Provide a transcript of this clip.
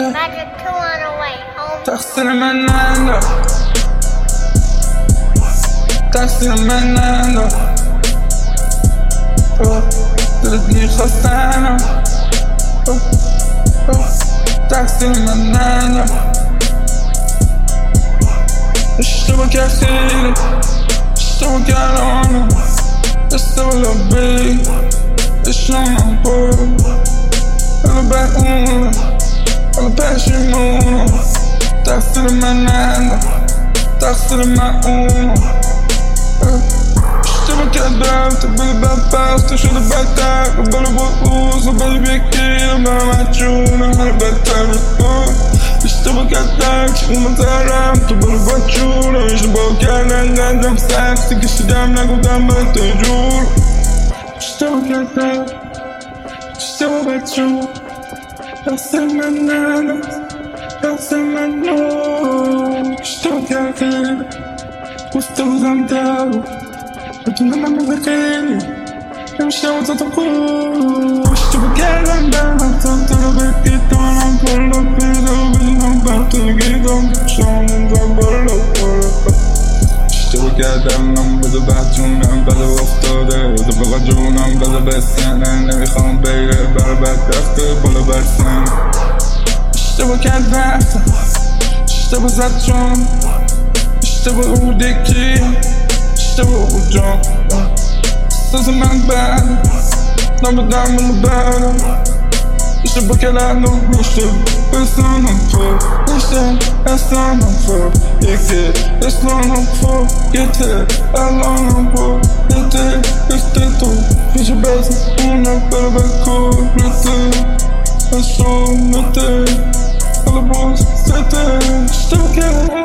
Magic 2 on the way, home. تغسل منانا تغسل منانا تردني خسانة تغسل منانا اشتبك يا خيري اشتبك يا لوني اشتبك لبي اشتبك نقول أنا بقول أنا بشمونه تغسل منانا تغسل معونه اشتبك يا دام تبالي باباس تشغل باتاك وبالي بقوز وبالي بيكي وما معجونة أنا بتعرفون اشتبك يا داك شغل مزارام تبالي باتشونة اشتبك يا نانا دام ساكس تكش دامنا قدام بتجور اشتبك يا داك اشتبك باتشون تغسل منانا تغسل منانا اشتبك يا خير واشتبك زمتاو وتنمى من ذكيني يمشي وتتقول اشتبك يا لندانا تنطر بكي تونم كله بيدو بينهم بطلقيدهم شون نزبر لفرق اشتبك يا دمم بده بعجونم بده افتاده بده بغجونم بده بسنه نمیخوام بگه بربت دفته بله برسن اشتبك يا دفته اشتبك زد جون اشتبك اودکی اشتبك جون ساز من بعد نبدم من بعد اشتبك لعنو اشتبك بسنم فوق اشتبك اسنم فوق یکی اسنم فوق گته الانم فوق گته استتو پیش بس اونم بر بکور رته اشتبک نته البوس سته اشتبك